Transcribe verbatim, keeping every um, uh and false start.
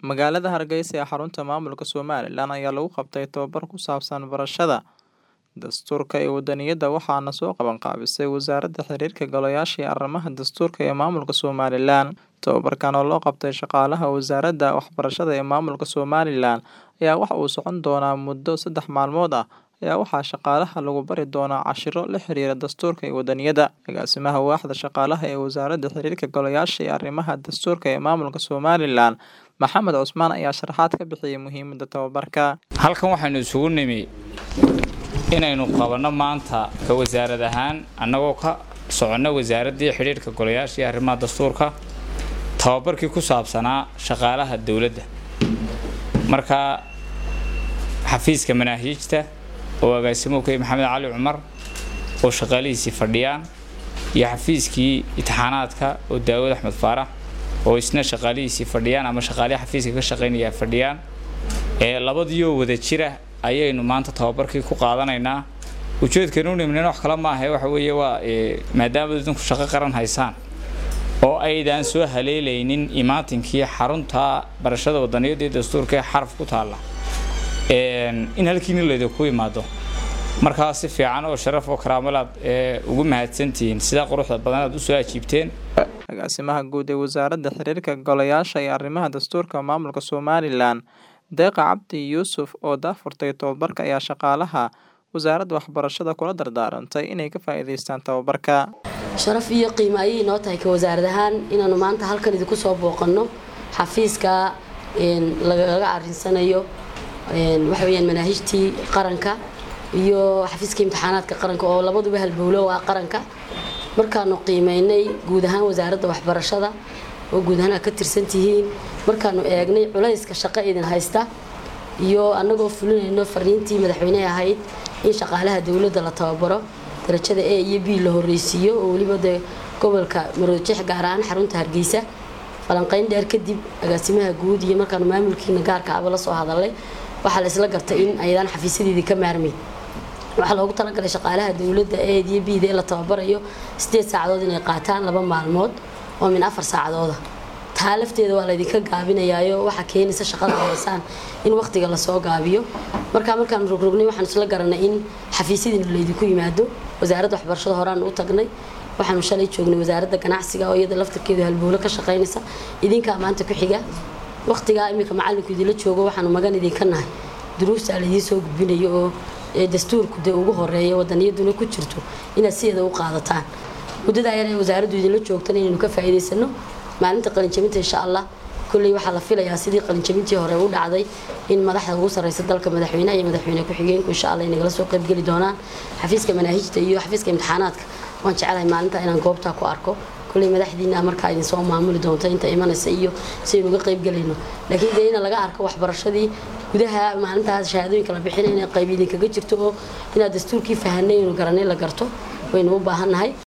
Magaalada Hargeysa ee xarunta maamulka Somaliland ayaa lagu qabtay tababar ku saabsan barashada dastuurka iyo wadaniyadda waxaana soo qaban qaabisay Wasaaradda Xiriirka Golayaasha iyo Arrimaha Dastuurka ee Maamulka Somaliland. Tababarkan oo loo qabtay shaqaalaha Wasaaradda Waxbarashada ee Maamulka Somaliland ayaa waxa uu socon doonaa muddo saddex maalmood ah ayaa waxaa shaqaalaha lagu bari doonaa casharro la xiriira dastuurka iyo wadaniyadda. Agaasimaha waaxda shaqaalaha ee Wasaaradda Xiriirka Golayaasha iyo Arrimaha Dastuurka ee Maamulka Somaliland Maxamed Cusmaan ayaa sharaxaad ka bixiyay muhiimadda tababarka. Halkan waxaanu isugu nimi inaynu qabanno maanta ka wasaarad ahaan annagoo ka socono Wasaaradda Xiriirka Golayaasha iyo Arrimaha Dastuurka tababarkii ku saabsanaa shaqaalaha dawladda. Marka xafiiska manaahiijta oo agaasimo ka Maxamed Cali Cumar oo shaqaalihiisa fadhiyaan iyo xafiiskii imtixaanaadka oo Daawud Axmed Faarax oo isna shaqaalihiisa fadhiyaan ama shaqaalaha xafiiska ka shaqeynaya fadhiyaan ee labadiyo wada jira ayaynu maanta tababarkii ku qaadanaynaa. ujeedkeenu nimnina wax kala ma aha waxa weeye waa maadaama dadku shaqo qaran haysaan oo aydan soo haleelaynin imaatinkii xarunta barashada wadaniyadda iyo dastuurka ee xarf ku taala een in halkiin leedo ku imaado marka si fiican oo sharaf oo karaamalaad ee ugu mahadsantiin sida quruxda badan aad u soo ajiibteen. Agaasimaha guud ee Wasaaradda Xiriirka Golayaasha iyo Arrimaha Dastuurka Maamulka Somaliland Deeqa Cabdi Yuusuf oo daafurtay tababarka ayaa shaqaalaha Wasaaradda Waxbarashada kula dardaarantay inay ka faa'iideystaan tababarka. sharaf iyo qiimo ay inoo tahay ka wasaaradahan inaanu maanta halkan idinku soo booqano xafiiska in laga arinsanayo een waxa weeyaan manaahiijtii qaranka iyo xafiiska imtixaanaadka qaranka oo labaduba halbowlo waa qaranka. markaanu qiimeynay guud ahaan Wasaaradda Waxbarashada oo guud ahaan ka tirsan tihiin markaanu eegnay culayska shaqo idin haysta iyo anagoo fulinayno fariintii madaxweynaha ahayd in shaqaalaha dawladda la tababaro darajada A iyo B la horeysiyo oo waliba gobolka Maroodijeex gaar ahaan xarunta Hargeysa. falanqayn dheer kadib agaasimaha guud iyo markaanu maamulkiina gaarka ah la soo hadalay waxa la isla gartay in aydan xafiisyadii ka maarmay. waxa loogu talagalay shaqaalaha dawladda A iyo B la tababarayo sideed saacadood inay qaataan laba maalmood oo min afar saacadood ah. taa lafteeda waa la idinka gaabinayaayo waxa keenaysa shaqada haysan in waqtiga la soo gaabiyo. marka markaan rogrognay waxaan isla garanay in xafiisyadii la idinku yimaado Wasaaradda Waxbarashada horaan u tagnay waxaanu shalay joognay Wasaaradda Ganacsiga oo iyada laftirkeedu halbowlo ka shaqeynaysa idinka maanta ku xiga waqtiga imika macalinku idin la joogo waxaanu magan idinka nahay duruusta la idin soo gudbinayo oo dastuurku de ugu horeeyo wadaniyaduna ku jirto inaad sideeda u qaadataan. muddada ay wasaaraddu idin la joogtaan inaynu ka faa'iideysano maalinta qalin jabinta insha Allah kulli waxa la filayaa sidii qalin jabintii hore u dhacday in madaxda ugu sareysa dalka madaxweynaha iyo madaxweyne ku xigeenku insha Allah inagala soo qayb gali doonaan xafiiska manaahiijta iyo xafiiska imtixaanaadka. waan jecelahay maalinta inaan goobta ku arko kulli madaxdiina markaa idin soo maamuli doonto inta imanaysa iyo si uga qayb galayno laakiin deena laga arko waxbarashadii gudaha maalintaas shahaadooyinka la bixinayna qayb idin kaga jirto oo inaad dastuurkii fahanay inuu garanay la garto waynu u baahanahay.